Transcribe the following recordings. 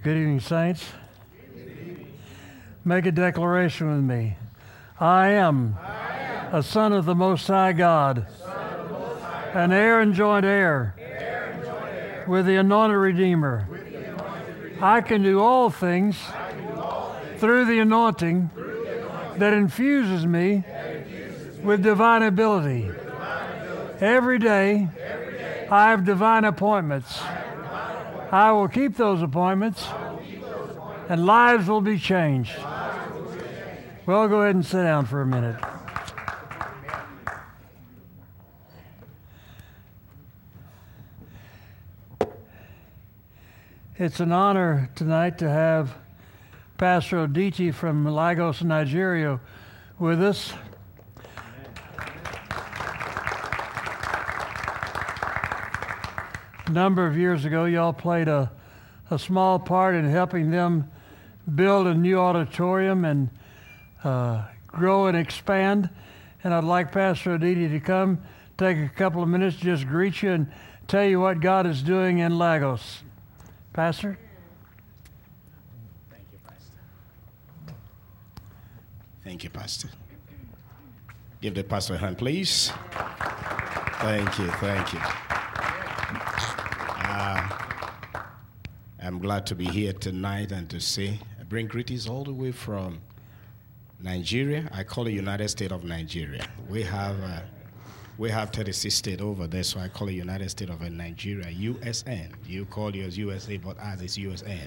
Good evening, saints. Make a declaration with me. I am a son of the Most High God, an heir and joint heir with the anointed Redeemer. I can do all things through the anointing that infuses me with divine ability. Every day, I have divine appointments. I will keep those appointments, and lives will be changed. Well, go ahead and sit down for a minute. It's an honor tonight to have Pastor Oditi from Lagos, Nigeria, with us. A number of years ago, y'all played a small part in helping them build a new auditorium and grow and expand. And I'd like Pastor Oditi to come, take a couple of minutes, just greet you and tell you what God is doing in Lagos. Pastor? Thank you, Pastor. Thank you, Pastor. Give the pastor a hand, please. Thank you, thank you. I'm glad to be here tonight and to say, I bring greetings all the way from Nigeria. I call it United States of Nigeria. We have 36 states over there, so I call it United States of Nigeria, USN. You call yours USA, but ours is USN.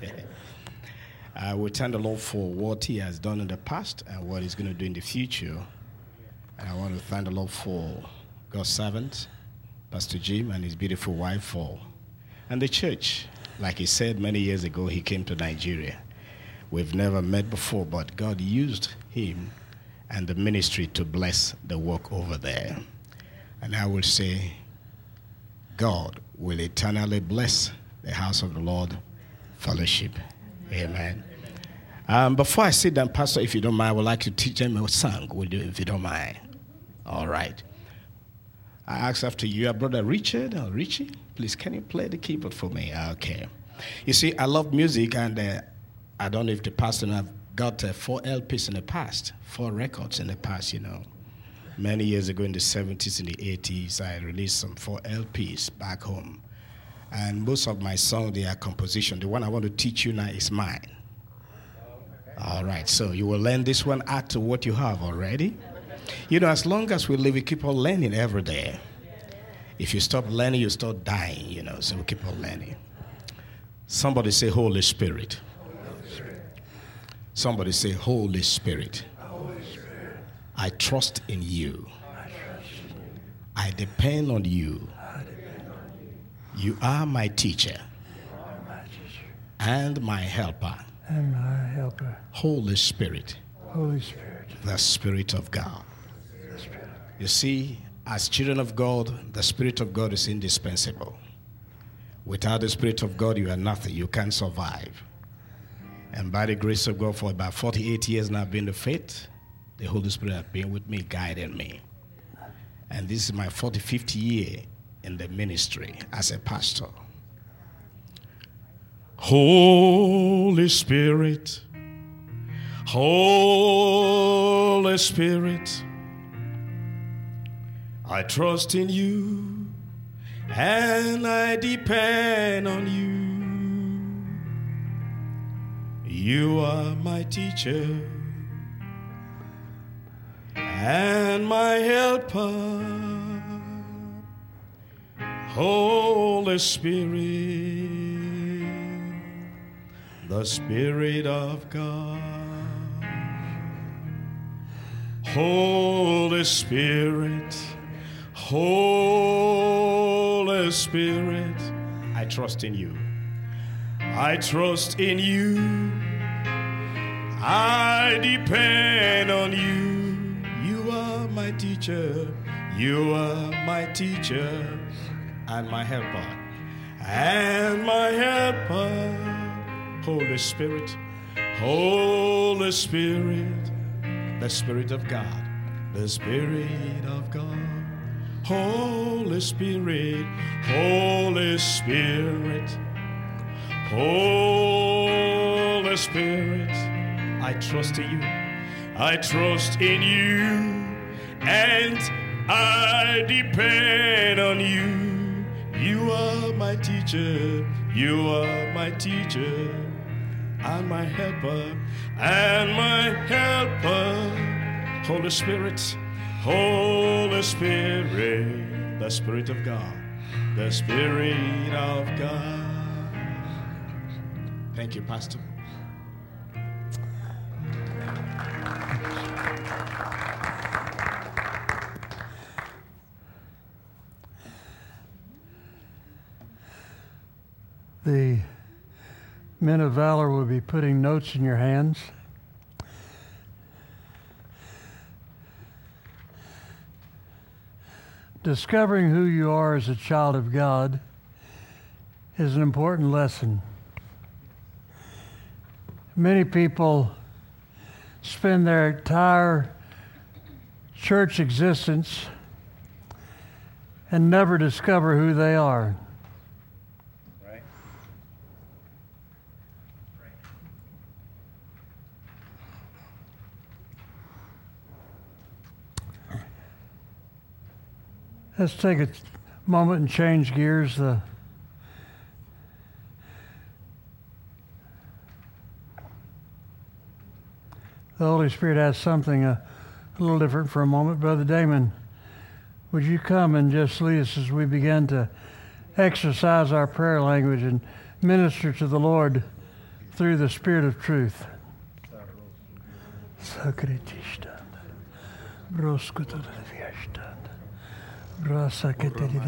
We thank the Lord for what He has done in the past and what He's going to do in the future. And I want to thank the Lord for God's servant, Pastor Jim, and his beautiful wife, and the church. Like he said many years ago, he came to Nigeria. We've never met before, but God used him and the ministry to bless the work over there. And I will say, God will eternally bless the house of the Lord fellowship. Amen. Before I sit down, Pastor, if you don't mind, I would like to teach them a song, will you, if you don't mind? All right. I ask after you, Brother Richard or Richie, please, can you play the keyboard for me? Okay. You see, I love music, and I don't know if the pastor have got 4 LPs in the past, 4 records in the past, you know. Many years ago in the 70s and the 80s, I released some 4 LPs back home. And most of my songs, they are composition. The one I want to teach you now is mine. All right, so you will learn this one, add to what you have already. You know, as long as we live, we keep on learning every day. If you stop learning, you start dying, you know, so we keep on learning. Somebody say, Holy Spirit. Holy Spirit. Somebody say, Holy Spirit. Holy Spirit. I trust in you. I trust in you. I depend on you. I depend on you. You are my teacher. You are my teacher. And my helper. And my helper. Holy Spirit. Holy Spirit. The Spirit of God. The Spirit of God. You see, as children of God, the Spirit of God is indispensable. Without the Spirit of God, you are nothing. You can't survive. And by the grace of God, for about 48 years now, I've been in the faith. The Holy Spirit has been with me, guiding me. And this is my 45th year in the ministry as a pastor. Holy Spirit, Holy Spirit, I trust in you and I depend on you. You are my teacher and my helper. Holy Spirit, the Spirit of God. Holy Spirit, Holy Spirit, I trust in you. I trust in you. I depend on you. You are my teacher. You are my teacher and my helper. And my helper. Holy Spirit, Holy Spirit, the Spirit of God, the Spirit of God. Holy Spirit, Holy Spirit, Holy Holy Spirit, I trust in you. I trust in you, and I depend on you. You are my teacher. You are my teacher, and my helper, and my helper. Holy Spirit, Holy Spirit, the Spirit of God, the Spirit of God. Thank you, Pastor. The men of valor will be putting notes in your hands. Discovering who you are as a child of God is an important lesson. Many people spend their entire church existence and never discover who they are. Let's take a moment and change gears. The Holy Spirit has something a little different for a moment. Brother Damon, would you come and just lead us as we begin to exercise our prayer language and minister to the Lord through the Spirit of truth? Rasa keteri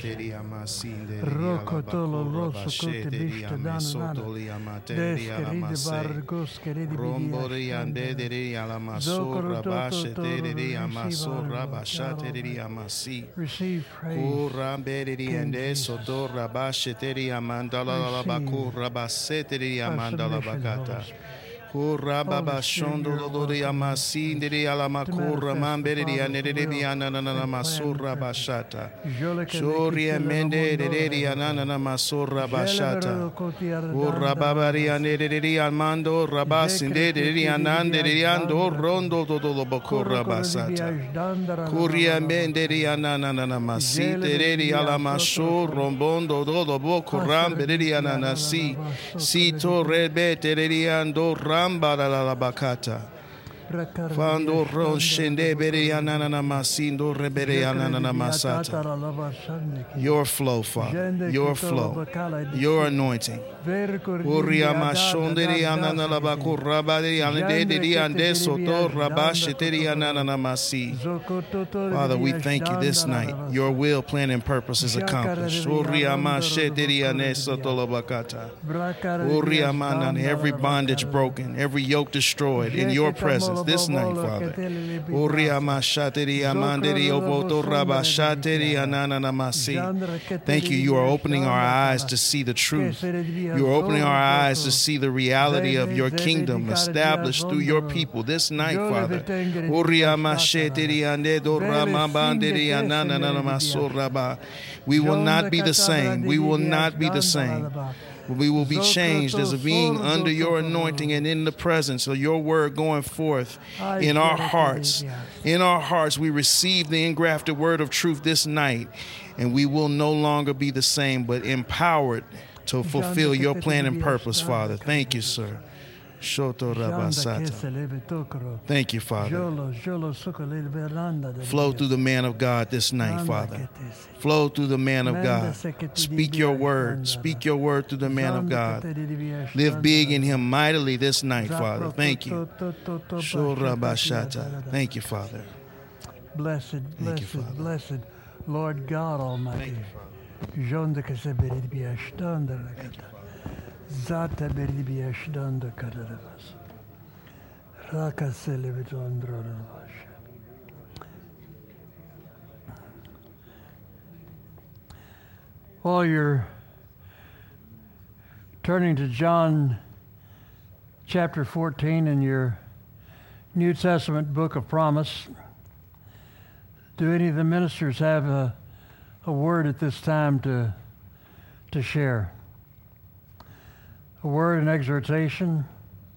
Rokotolo rosso kote bishta dana deskeride bargos keride Rombori ande deri alamasura bashe deri amasura bashate deri amasi. Receive praise. Kuramberi ande sotora bashe deri amandala bakura basete deri amandala bakata. Kurababa shondo lori amasi ndiri alamakura mamberi anederi anana masura bashata. Shori amende deri anana masura bashata. Kurababari anederi amando rabasinde deri anande deri ando rondo dodolo bakura basata. Kuria menderi anana masi deri alamasho rombondo dodolo bokuram deri ananasi. Sito rebete deri ando Ramba la bakata. Fando ronshende bere anana masindo rebere anana masata. Your flow, Father. Your flow. Your anointing. Uria mashonderi anana la bakurabari anederi ande soto rabasheteri anana masi. Father, we thank you this night. Your will, plan, and purpose is accomplished. Uria masheteri ane soto la bakata. Uria manan, every bondage broken, every yoke destroyed in your presence this night, Father. Thank you. You are opening our eyes to see the truth. You are opening our eyes to see the reality of your kingdom established through your people this night, Father. We will not be the same. We will not be the same. We will be changed as being under your anointing and in the presence of your word going forth in our hearts. In our hearts, we receive the engrafted word of truth this night, and we will no longer be the same, but empowered to fulfill your plan and purpose, Father. Thank you, sir. Thank you, Father. Flow through the man of God this night, Father. Flow through the man of God. Speak your word. Speak your word through the man of God. Live big in him mightily this night, Father. Thank you. Thank you, Father. Blessed, blessed, blessed Lord God Almighty. Zata beribia shdanda karavas. Raka selevitondrovash. While you're turning to John chapter 14 in your New Testament book of promise, do any of the ministers have a word at this time to share? A word, an exhortation,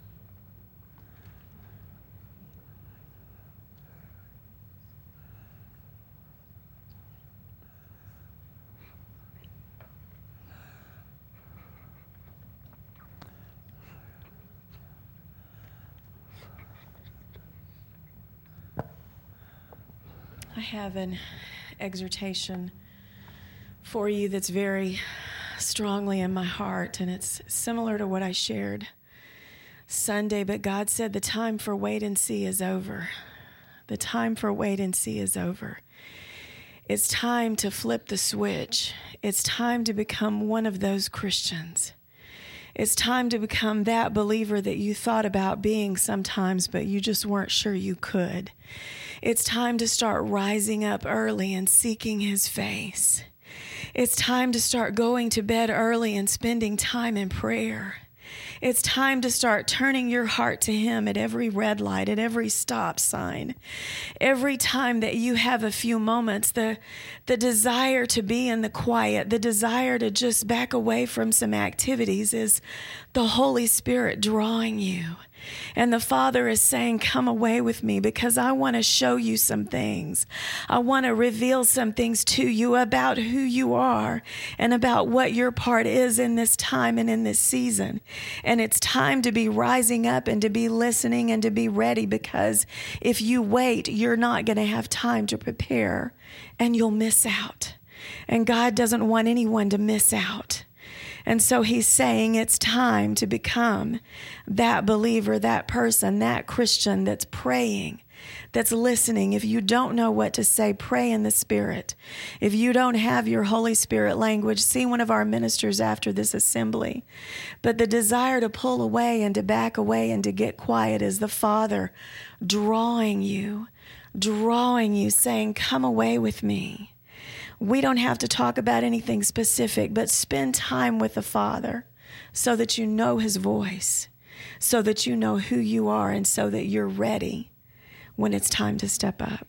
have an exhortation for you that's very strongly in my heart, and it's similar to what I shared Sunday, but God said the time for wait and see is over. The time for wait and see is over. It's time to flip the switch. It's time to become one of those Christians. It's time to become that believer that you thought about being sometimes, but you just weren't sure you could. It's time to start rising up early and seeking His face. It's time to start going to bed early and spending time in prayer. It's time to start turning your heart to Him at every red light, at every stop sign. Every time that you have a few moments, the desire to be in the quiet, the desire to just back away from some activities is the Holy Spirit drawing you. And the Father is saying, come away with me because I want to show you some things. I want to reveal some things to you about who you are and about what your part is in this time and in this season. And it's time to be rising up and to be listening and to be ready, because if you wait, you're not going to have time to prepare and you'll miss out. And God doesn't want anyone to miss out. And so He's saying it's time to become that believer, that person, that Christian that's praying, that's listening. If you don't know what to say, pray in the Spirit. If you don't have your Holy Spirit language, see one of our ministers after this assembly. But the desire to pull away and to back away and to get quiet is the Father drawing you, saying, come away with me. We don't have to talk about anything specific, but spend time with the Father so that you know His voice, so that you know who you are, and so that you're ready when it's time to step up.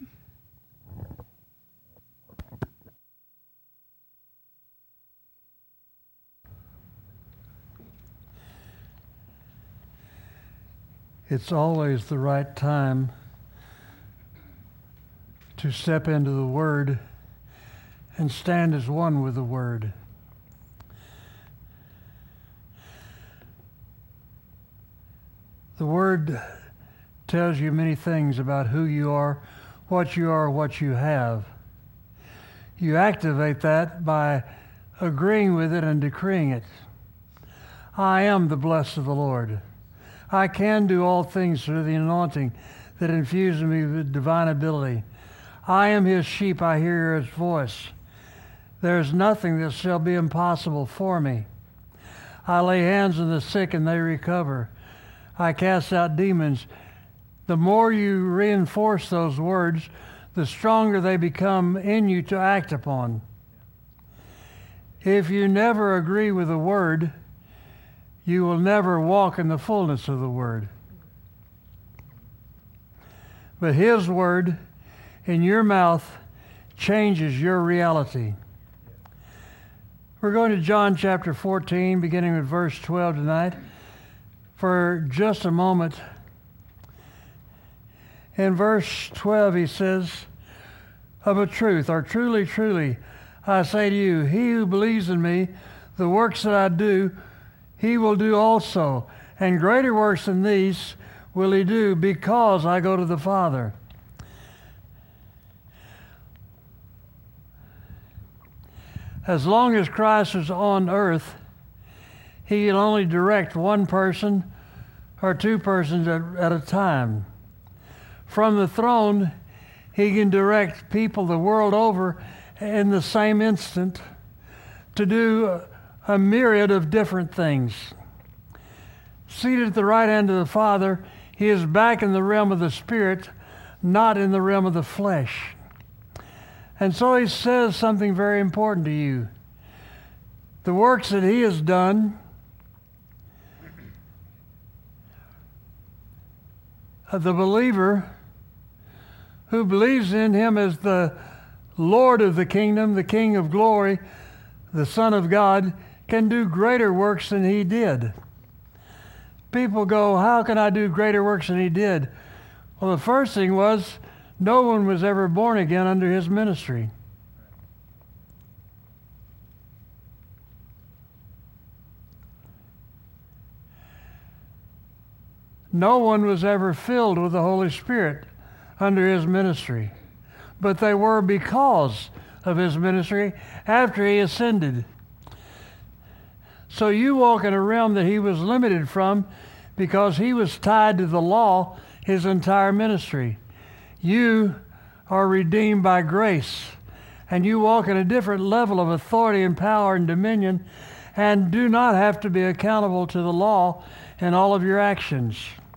It's always the right time to step into the Word and stand as one with the Word. The Word tells you many things about who you are, what you have. You activate that by agreeing with it and decreeing it. I am the blessed of the Lord. I can do all things through the anointing that infuses me with divine ability. I am His sheep, I hear His voice. There is nothing that shall be impossible for me. I lay hands on the sick and they recover. I cast out demons. The more you reinforce those words, the stronger they become in you to act upon. If you never agree with the Word, you will never walk in the fullness of the Word. But His Word in your mouth changes your reality. We're going to John chapter 14, beginning with verse 12 tonight, for just a moment. In verse 12, he says, of a truth, or truly, truly, I say to you, he who believes in me, the works that I do, he will do also. And greater works than these will he do, because I go to the Father. As long as Christ is on earth, he can only direct one person or two persons at a time. From the throne, he can direct people the world over in the same instant to do a myriad of different things. Seated at the right hand of the Father, he is back in the realm of the Spirit, not in the realm of the flesh. And so he says something very important to you. The works that he has done, the believer who believes in him as the Lord of the kingdom, the King of glory, the Son of God, can do greater works than he did. People go, how can I do greater works than he did? Well, the first thing was, no one was ever born again under his ministry. No one was ever filled with the Holy Spirit under his ministry. but they were because of his ministry after he ascended. So you walk in a realm that he was limited from because he was tied to the law his entire ministry. You are redeemed by grace, and you walk in a different level of authority and power and dominion, and do not have to be accountable to the law in all of your actions.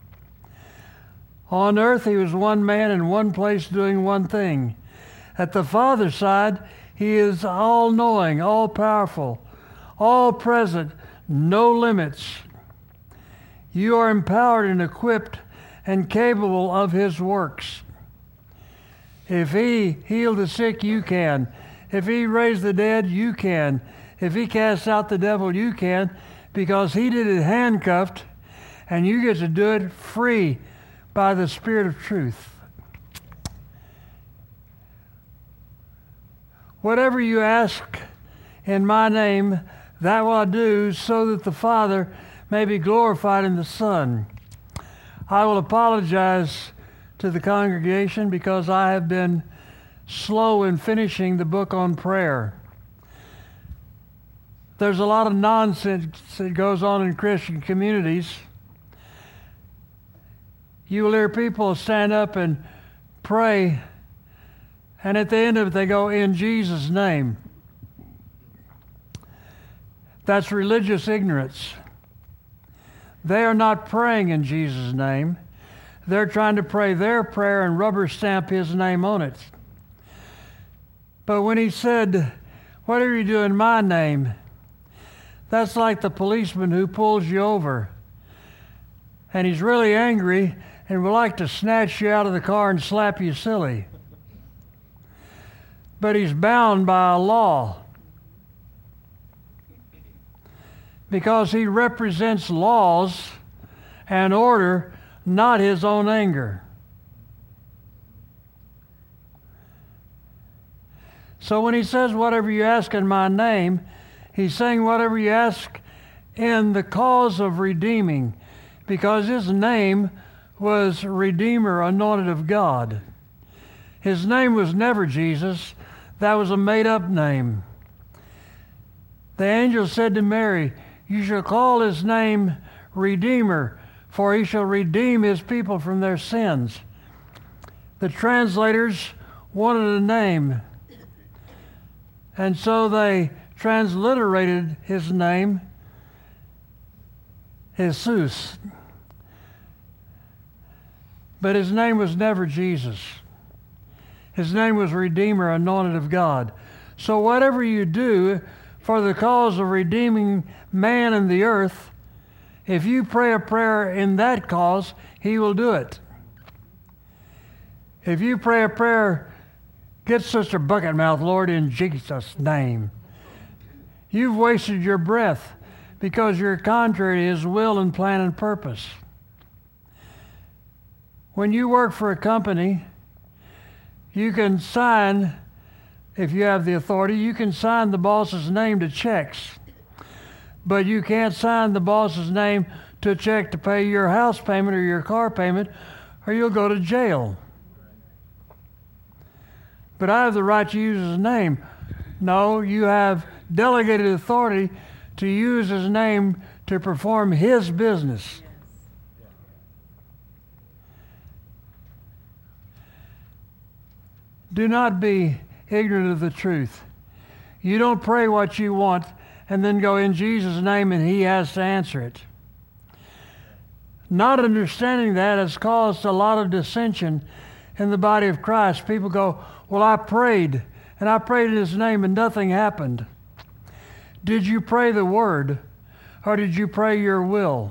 On earth, he was one man in one place doing one thing. At the Father's side, he is all-knowing, all-powerful, all-present, no limits. You are empowered and equipped and capable of his works. If he healed the sick, you can. If he raised the dead, you can. If he cast out the devil, you can, because he did it handcuffed, and you get to do it free by the Spirit of truth. Whatever you ask in my name, that will I do, so that the Father may be glorified in the Son. I will apologize to the congregation because I have been slow in finishing the book on prayer. There's a lot of nonsense that goes on in Christian communities. You will hear people stand up and pray, and at the end of it they go, "In Jesus' name." That's religious ignorance. They are not praying in Jesus' name. They're trying to pray their prayer and rubber stamp his name on it. But when he said, "Whatever you do in my name," that's like the policeman who pulls you over, and he's really angry and would like to snatch you out of the car and slap you silly. But he's bound by a law, because he represents laws and order, not his own anger. So when he says, "Whatever you ask in my name," he's saying whatever you ask in the cause of redeeming, because his name was Redeemer, Anointed of God. His name was never Jesus. That was a made-up name. The angel said to Mary, "You shall call his name Redeemer, for he shall redeem his people from their sins." The translators wanted a name, and so they transliterated his name, Jesus. But his name was never Jesus. His name was Redeemer, Anointed of God. So whatever you do for the cause of redeeming man and the earth, if you pray a prayer in that cause, he will do it. If you pray a prayer, "Get Sister Bucketmouth, Lord, in Jesus' name," you've wasted your breath, because you're contrary to his will and plan and purpose. When you work for a company, you can sign, if you have the authority, you can sign the boss's name to checks. But you can't sign the boss's name to a check to pay your house payment or your car payment, or you'll go to jail. But I have the right to use his name. No, you have delegated authority to use his name to perform his business. Do not be ignorant of the truth. You don't pray what you want and then go, "In Jesus' name," and he has to answer it. Not understanding that has caused a lot of dissension in the body of Christ. People go, "Well, I prayed, and I prayed in his name, and nothing happened." Did you pray the word, or did you pray your will?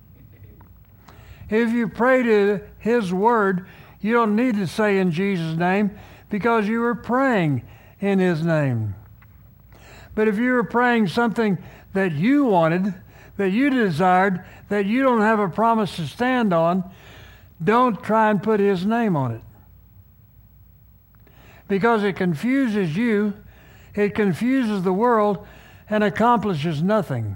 If you prayed his word, you don't need to say "in Jesus' name," because you were praying in his name. But if you were praying something that you wanted, that you desired, that you don't have a promise to stand on, don't try and put his name on it. Because it confuses you, it confuses the world, and accomplishes nothing.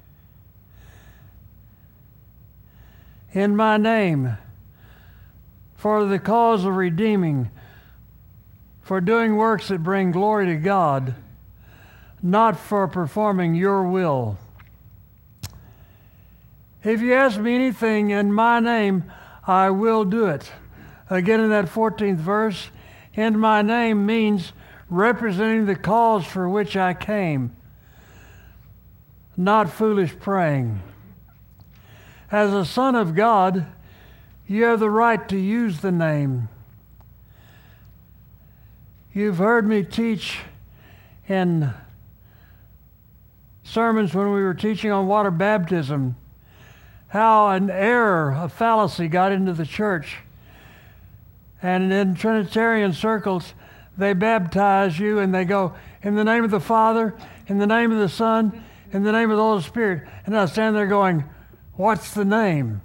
In my name, for the cause of redeeming, for doing works that bring glory to God, not for performing your will. If you ask me anything in my name, I will do it. Again, in that 14th verse, in my name means representing the cause for which I came, not foolish praying. As a son of God, you have the right to use the name. You've heard me teach in sermons when we were teaching on water baptism, how an error, a fallacy got into the church. And in Trinitarian circles, they baptize you and they go, in the name of the Father, in the name of the Son, in the name of the Holy Spirit. And I stand there going, what's the name?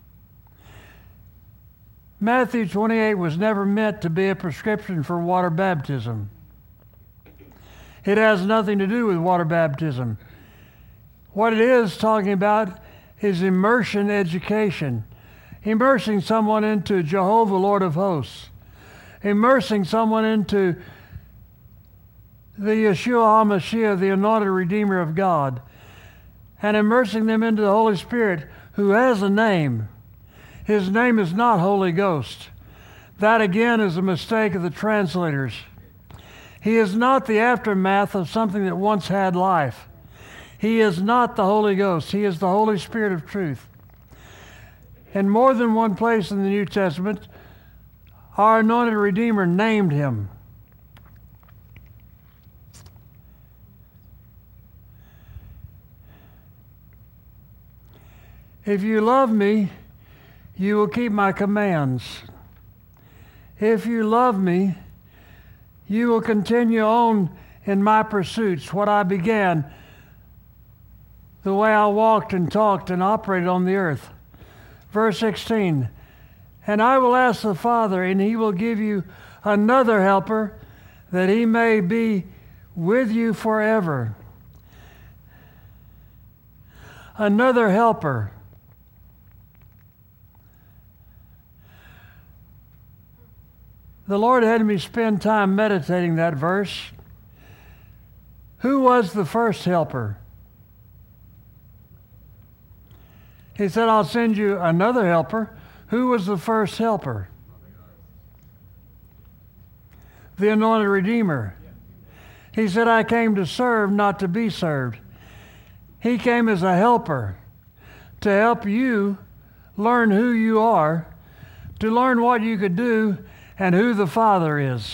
Matthew 28 was never meant to be a prescription for water baptism. It has nothing to do with water baptism. What it is talking about is immersion education. Immersing someone into Jehovah, Lord of hosts. Immersing someone into the Yeshua HaMashiach, the anointed Redeemer of God. And immersing them into the Holy Spirit, who has a name. His name is not Holy Ghost. That again is a mistake of the translators. He is not the aftermath of something that once had life. He is not the Holy Ghost. He is the Holy Spirit of truth. In more than one place in the New Testament, our anointed Redeemer named him. If you love me, you will keep my commands. If you love me, you will continue on in my pursuits, what I began, the way I walked and talked and operated on the earth. Verse 16, and I will ask the Father, and he will give you another helper, that he may be with you forever. Another helper. The Lord had me spend time meditating that verse. Who was the first helper? He said, I'll send you another helper. Who was the first helper? The anointed Redeemer. He said, I came to serve, not to be served. He came as a helper to help you learn who you are, to learn what you could do, and who the Father is.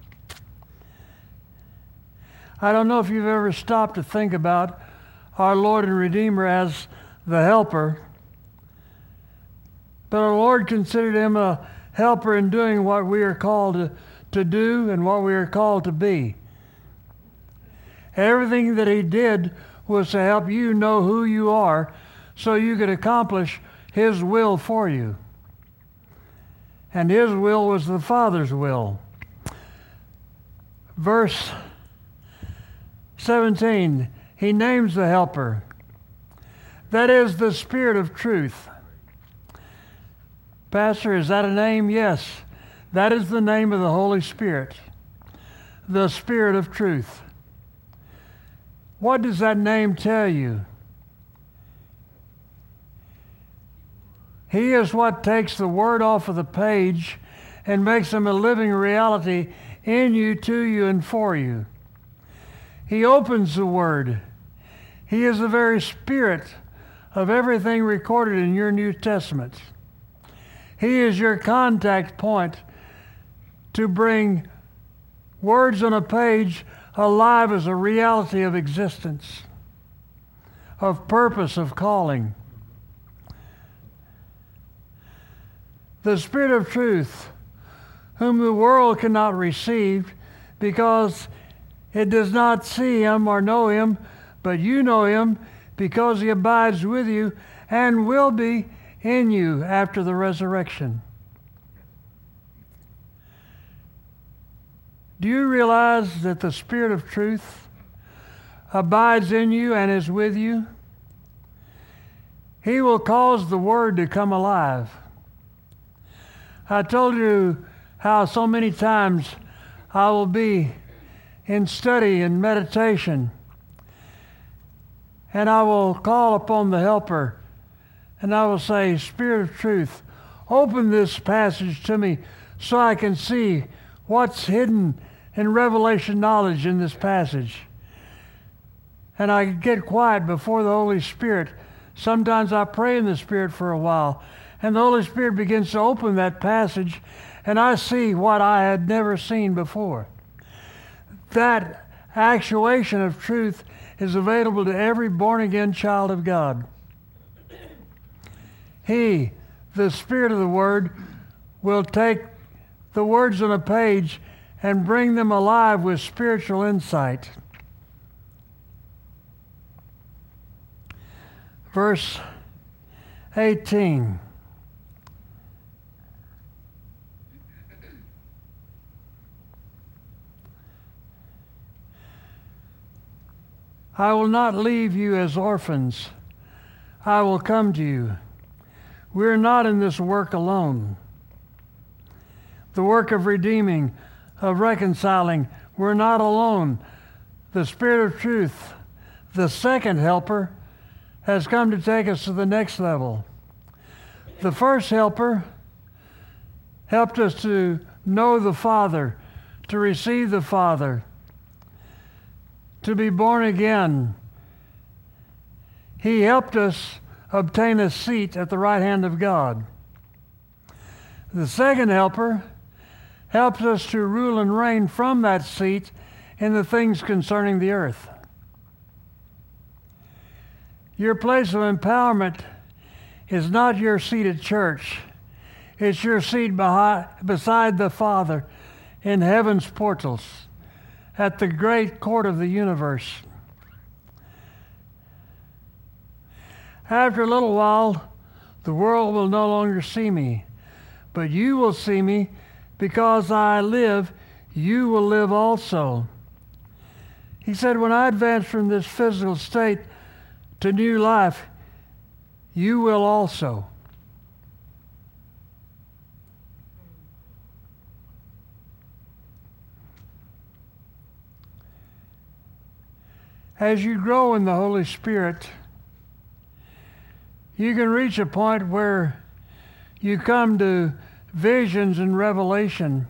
I don't know if you've ever stopped to think about our Lord and Redeemer as the helper, but our Lord considered him a helper in doing what we are called to do and what we are called to be. Everything that he did was to help you know who you are so you could accomplish his will for you. And his will was the Father's will. Verse 17, he names the helper. That is the Spirit of truth. Pastor, is that a name? Yes. That is the name of the Holy Spirit. The Spirit of truth. What does that name tell you? He is what takes the word off of the page and makes them a living reality in you, to you, and for you. He opens the word. He is the very spirit of everything recorded in your New Testament. He is your contact point to bring words on a page alive as a reality of existence, of purpose, of calling. The Spirit of truth, whom the world cannot receive because it does not see him or know him, but you know him because he abides with you and will be in you after the resurrection. Do you realize that the Spirit of truth abides in you and is with you? He will cause the Word to come alive. I told you how so many times I will be in study and meditation, and I will call upon the Helper, and I will say, Spirit of truth, open this passage to me so I can see what's hidden in revelation knowledge in this passage. And I get quiet before the Holy Spirit. Sometimes I pray in the Spirit for a while, and the Holy Spirit begins to open that passage, and I see what I had never seen before. That actuation of truth is available to every born-again child of God. He, the Spirit of the Word, will take the words on a page and bring them alive with spiritual insight. Verse 18. I will not leave you as orphans. I will come to you. We're not in this work alone. The work of redeeming, of reconciling, we're not alone. The Spirit of truth, the second helper, has come to take us to the next level. The first helper helped us to know the Father, to receive the Father, to be born again. He helped us obtain a seat at the right hand of God. The second helper helps us to rule and reign from that seat in the things concerning the earth. Your place of empowerment is not your seat at church. It's your seat beside the Father in heaven's portals at the great court of the universe. After a little while, the world will no longer see me, but you will see me. Because I live, you will live also. He said, when I advance from this physical state to new life, you will also. As you grow in the Holy Spirit, you can reach a point where you come to visions and revelation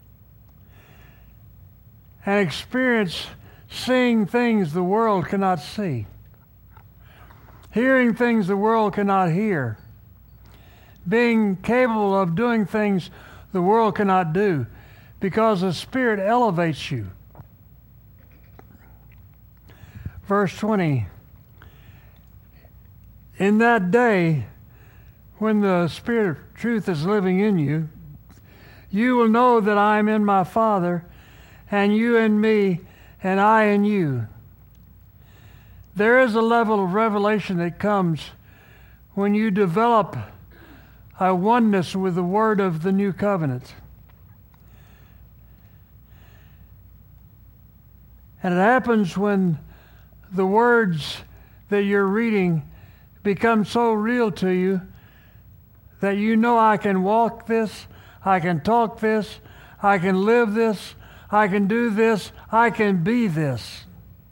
and experience seeing things the world cannot see, hearing things the world cannot hear, being capable of doing things the world cannot do, because the Spirit elevates you. Verse 20, in that day, when the Spirit of truth is living in you, you will know that I am in my Father, and you in me, and I in you. There is a level of revelation that comes when you develop a oneness with the Word of the New Covenant. And it happens when the words that you're reading become so real to you that you know, I can walk this, I can talk this, I can live this, I can do this, I can be this.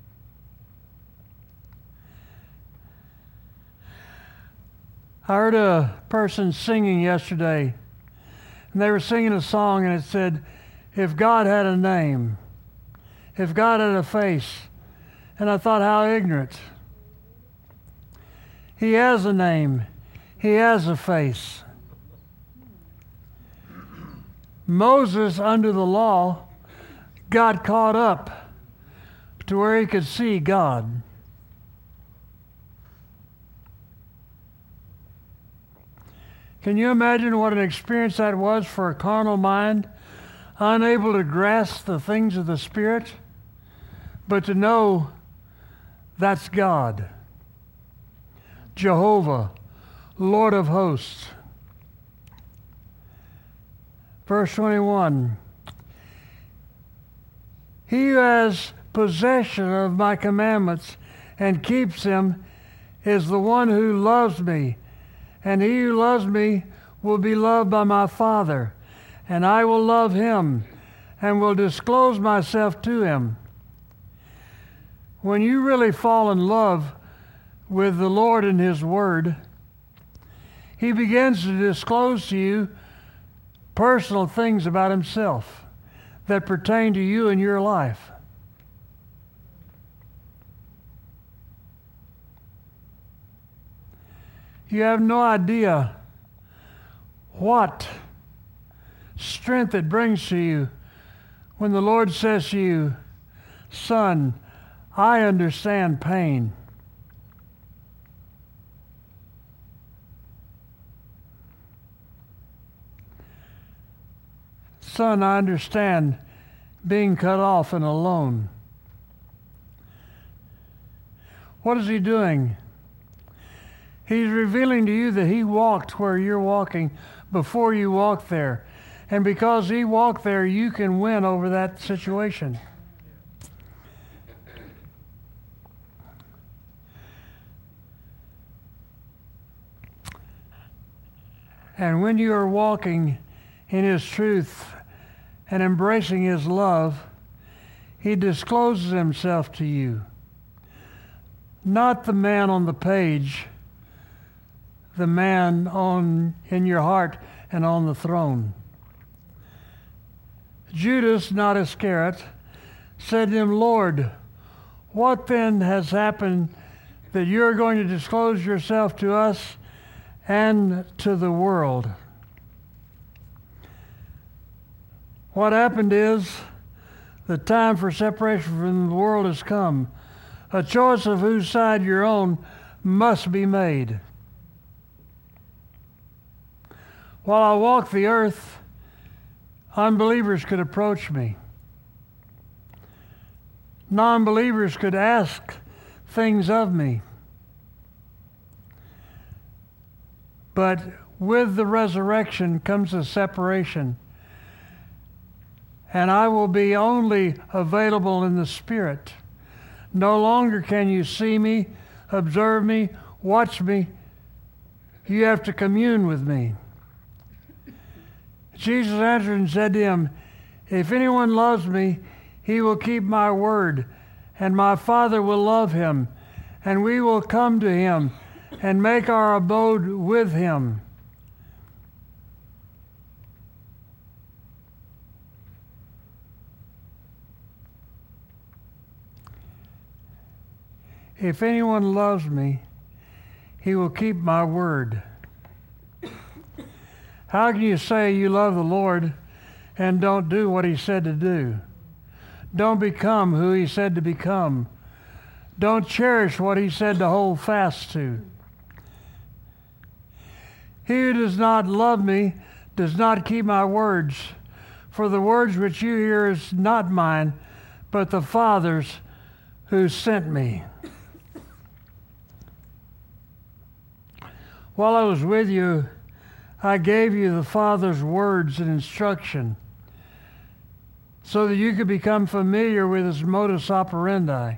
I heard a person singing yesterday, and they were singing a song, and it said, if God had a name, if God had a face. And I thought, how ignorant. He has a name. He has a face. Moses, under the law, got caught up to where he could see God. Can you imagine what an experience that was for a carnal mind, unable to grasp the things of the Spirit, but to know that's God, Jehovah, Lord of hosts. Verse 21, he who has possession of my commandments and keeps them is the one who loves me, and he who loves me will be loved by my Father, and I will love him and will disclose myself to him. When you really fall in love with the Lord and his word, he begins to disclose to you personal things about himself that pertain to you and your life. You have no idea what strength it brings to you when the Lord says to you, "Son, I understand pain." "Son, I understand being cut off and alone." What is he doing? He's revealing to you that he walked where you're walking before you walked there. And because he walked there, you can win over that situation. And when you are walking in his truth and embracing his love, he discloses himself to you. Not the man on the page, the man in your heart and on the throne. Judas, not Iscariot, said to him, "Lord, what then has happened that you're going to disclose yourself to us and to the world?" What happened is the time for separation from the world has come. A choice of whose side you're on must be made. While I walk the earth, unbelievers could approach me. Non-believers could ask things of me. But with the resurrection comes a separation. And I will be only available in the Spirit. No longer can you see me, observe me, watch me. You have to commune with me. Jesus answered and said to him, "If anyone loves me, he will keep my word, and my Father will love him, and we will come to him and make our abode with him." If anyone loves me, he will keep my word. How can you say you love the Lord and don't do what he said to do? Don't become who he said to become. Don't cherish what he said to hold fast to. He who does not love me does not keep my words. For the words which you hear is not mine, but the Father's who sent me. While I was with you, I gave you the Father's words and instruction so that you could become familiar with his modus operandi.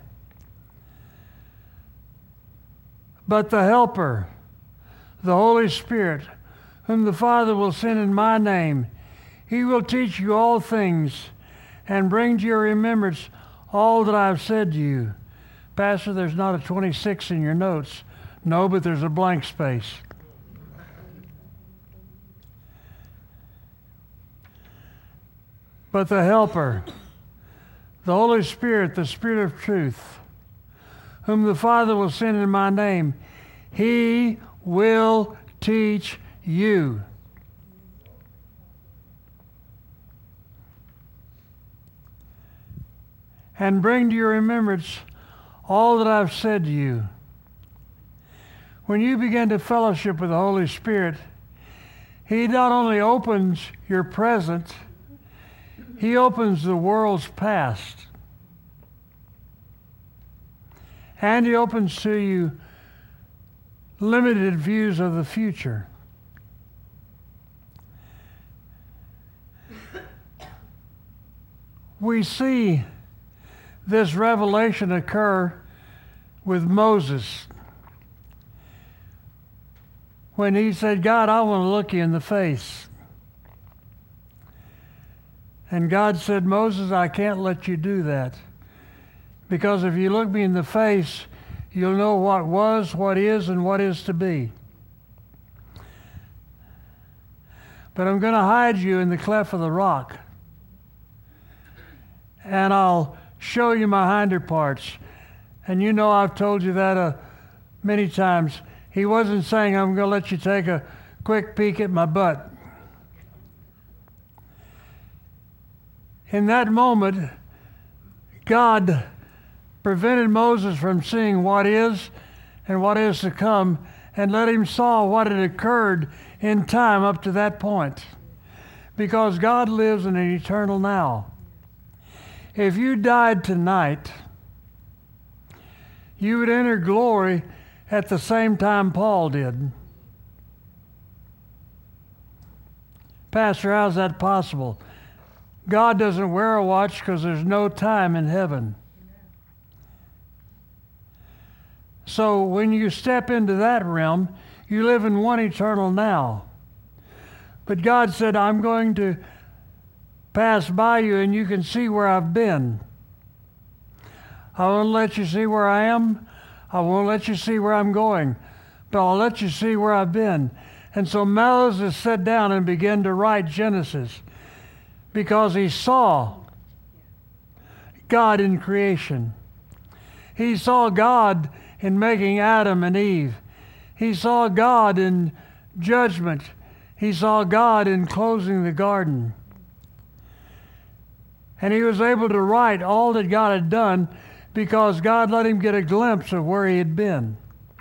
But the Helper, the Holy Spirit, whom the Father will send in my name, he will teach you all things and bring to your remembrance all that I have said to you. Pastor, there's not a 26 in your notes. No, but there's a blank space. But the Helper, the Holy Spirit, the Spirit of truth, whom the Father will send in my name, he will teach you. And bring to your remembrance all that I've said to you. When you begin to fellowship with the Holy Spirit, he not only opens your present, he opens the world's past. And he opens to you limited views of the future. We see this revelation occur with Moses. when he said, God, I want to look you in the face. And God said, Moses, I can't let you do that. Because if you look me in the face, you'll know what was, what is, and what is to be. But I'm going to hide you in the cleft of the rock. And I'll show you my hinder parts. And you know I've told you that many times. He wasn't saying, I'm going to let you take a quick peek at my butt. In that moment, God prevented Moses from seeing what is and what is to come, and let him saw what had occurred in time up to that point. Because God lives in an eternal now. If you died tonight, you would enter glory at the same time Paul did. Pastor, how's that possible? God doesn't wear a watch because there's no time in heaven. So when you step into that realm, you live in one eternal now. But God said, I'm going to pass by you and you can see where I've been. I won't let you see where I am. I won't let you see where I'm going. But I'll let you see where I've been. And so Moses sat down and began to write Genesis because he saw God in creation. He saw God in making Adam and Eve. He saw God in judgment. He saw God in closing the garden. And he was able to write all that God had done because God let him get a glimpse of where he had been.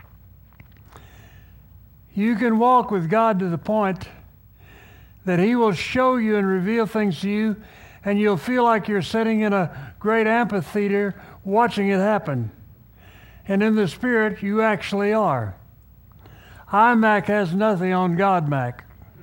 You can walk with God to the point that he will show you and reveal things to you, and you'll feel like you're sitting in a great amphitheater watching it happen. And in the Spirit, you actually are. iMac has nothing on GodMac.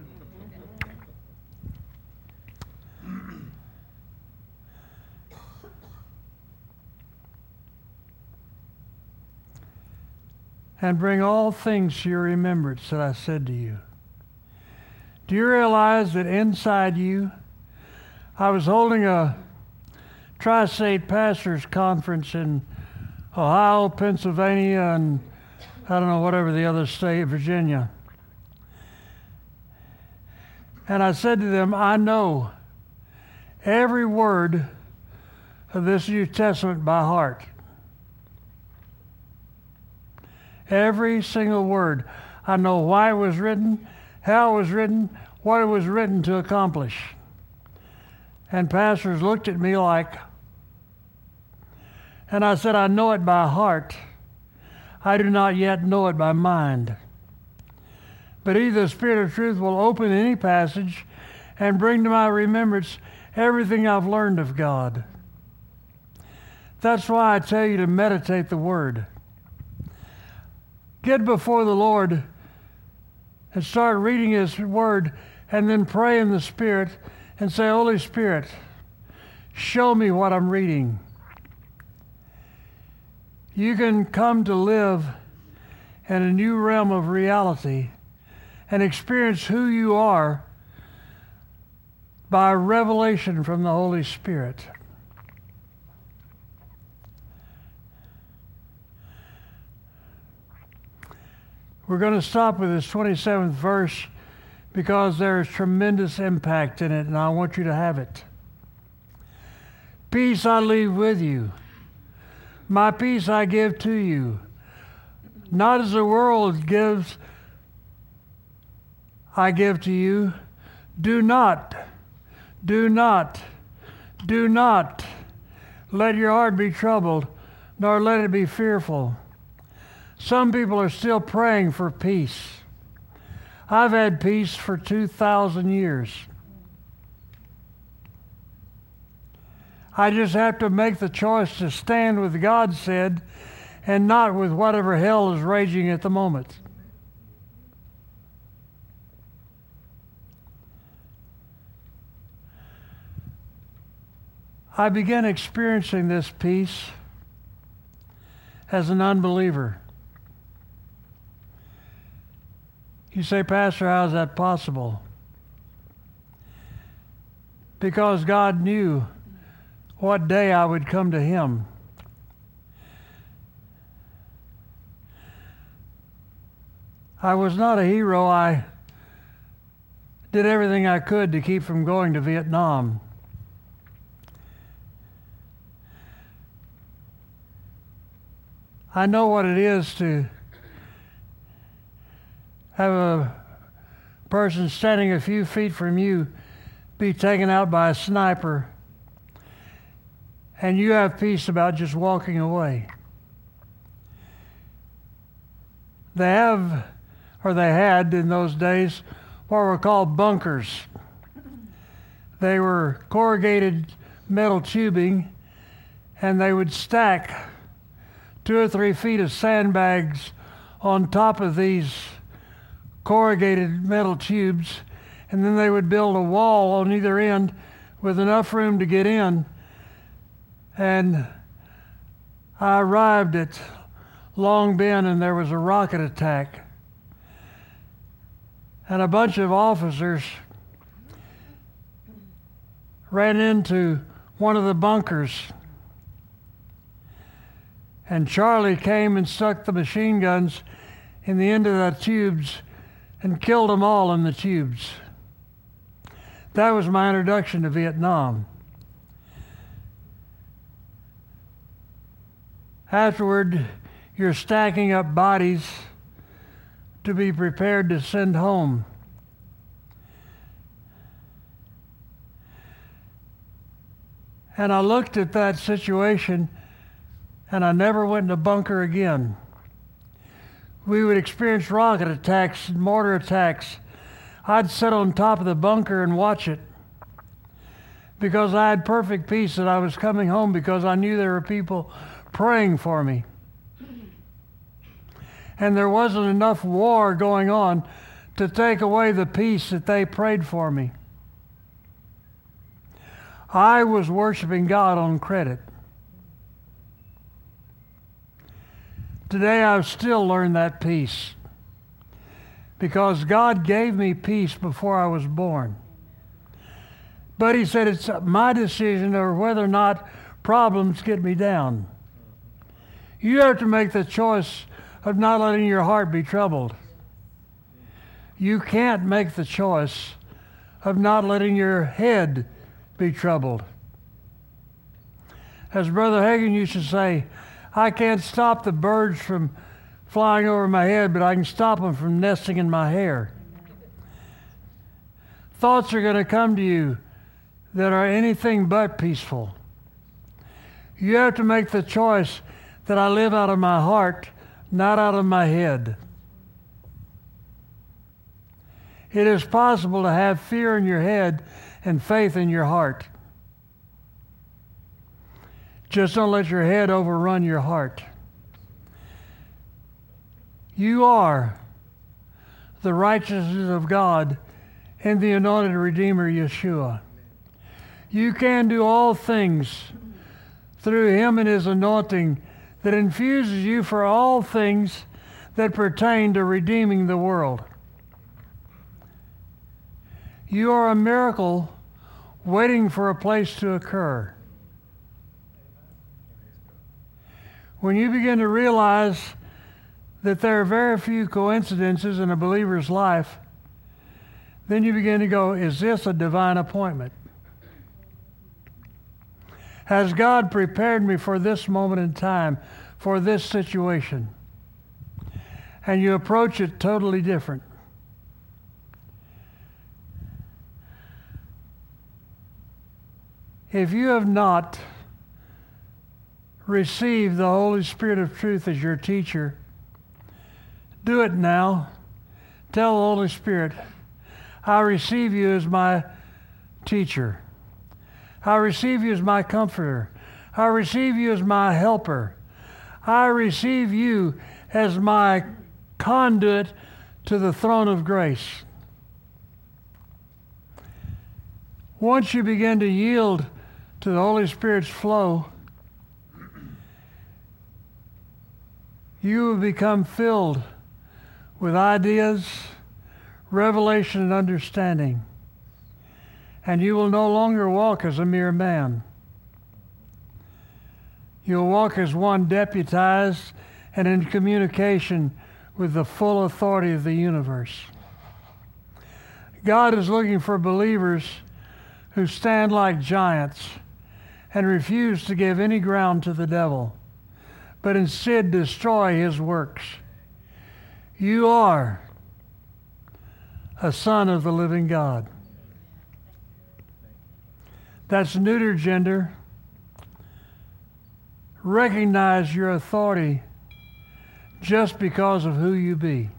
And bring all things to your remembrance that I said to you. Do you realize that inside you, I was holding a Tri-State Pastors Conference in Ohio, Pennsylvania, and I don't know, whatever the other state, Virginia. And I said to them, I know every word of this New Testament by heart. Every single word. I know why it was written, how it was written, what it was written to accomplish. And pastors looked at me like, and I said, I know it by heart. I do not yet know it by mind. But either the Spirit of truth will open any passage and bring to my remembrance everything I've learned of God. That's why I tell you to meditate the Word. Get before the Lord and start reading His Word, and then pray in the Spirit and say, Holy Spirit, show me what I'm reading. You can come to live in a new realm of reality and experience who you are by revelation from the Holy Spirit. We're going to stop with this 27th verse because there is tremendous impact in it, and I want you to have it. Peace I leave with you. My peace I give to you. Not as the world gives, I give to you. Do not let your heart be troubled, nor let it be fearful. Some people are still praying for peace. I've had peace for 2,000 years. I just have to make the choice to stand with God said and not with whatever hell is raging at the moment. I began experiencing this peace as an unbeliever. You say, Pastor, how is that possible? Because God knew what day I would come to Him. I was not a hero. I did everything I could to keep from going to Vietnam. I know what it is to have a person standing a few feet from you be taken out by a sniper, and you have peace about just walking away. They have, or they had in those days, what were called bunkers. They were corrugated metal tubing, and they would stack 2 or 3 feet of sandbags on top of these corrugated metal tubes, and then they would build a wall on either end with enough room to get in. And I arrived at Long Binh, and there was a rocket attack. And a bunch of officers ran into one of the bunkers. And Charlie came and stuck the machine guns in the end of the tubes and killed them all in the tubes. That was my introduction to Vietnam. Afterward, you're stacking up bodies to be prepared to send home. And I looked at that situation, and I never went in a bunker again. We would experience rocket attacks and mortar attacks. I'd sit on top of the bunker and watch it because I had perfect peace that I was coming home, because I knew there were people praying for me. And there wasn't enough war going on to take away the peace that they prayed for me. I was worshiping God on credit. Today I've still learned that peace because God gave me peace before I was born. But He said it's my decision or whether or not problems get me down. You have to make the choice of not letting your heart be troubled. You can't make the choice of not letting your head be troubled. As Brother Hagin used to say, I can't stop the birds from flying over my head, but I can stop them from nesting in my hair. Thoughts are going to come to you that are anything but peaceful. You have to make the choice that I live out of my heart, not out of my head. It is possible to have fear in your head and faith in your heart. Just don't let your head overrun your heart. You are the righteousness of God in the anointed Redeemer, Yeshua. You can do all things through Him and His anointing that infuses you for all things that pertain to redeeming the world. You are a miracle waiting for a place to occur. When you begin to realize that there are very few coincidences in a believer's life, then you begin to go, is this a divine appointment? Has God prepared me for this moment in time, for this situation? And you approach it totally different. If you have not received the Holy Spirit of truth as your teacher, do it now. Tell the Holy Spirit, I receive you as my teacher. I receive you as my comforter. I receive you as my helper. I receive you as my conduit to the throne of grace. Once you begin to yield to the Holy Spirit's flow, you will become filled with ideas, revelation and understanding. And you will no longer walk as a mere man. You'll walk as one deputized and in communication with the full authority of the universe. God is looking for believers who stand like giants and refuse to give any ground to the devil, but instead destroy his works. You are a son of the living God. That's neuter gender. Recognize your authority just because of who you be.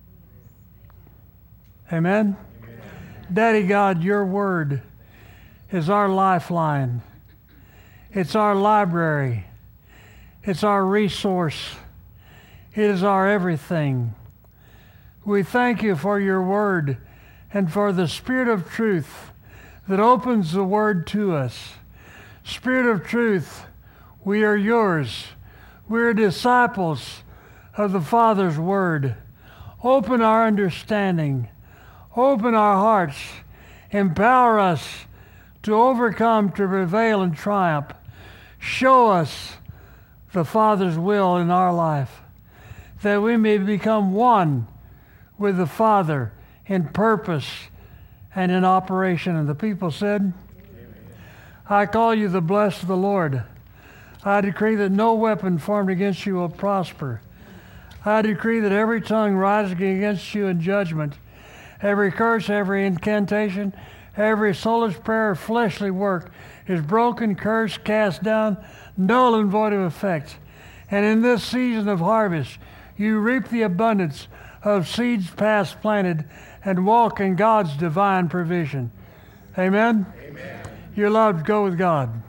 Amen? Daddy God, your word is our lifeline. It's our library. It's our resource. It is our everything. We thank you for your word and for the Spirit of truth that opens the word to us. Spirit of truth, we are yours. We are disciples of the Father's word. Open our understanding. Open our hearts. Empower us to overcome, to prevail and triumph. Show us the Father's will in our life, that we may become one with the Father in purpose and in operation. And the people said, Amen. I call you the blessed of the Lord. I decree that no weapon formed against you will prosper. I decree that every tongue rising against you in judgment, every curse, every incantation, every soulless prayer, fleshly work is broken, cursed, cast down, null and void of effect. And in this season of harvest, you reap the abundance of seeds past planted and walk in God's divine provision. Amen? Amen. You're loved. Go with God.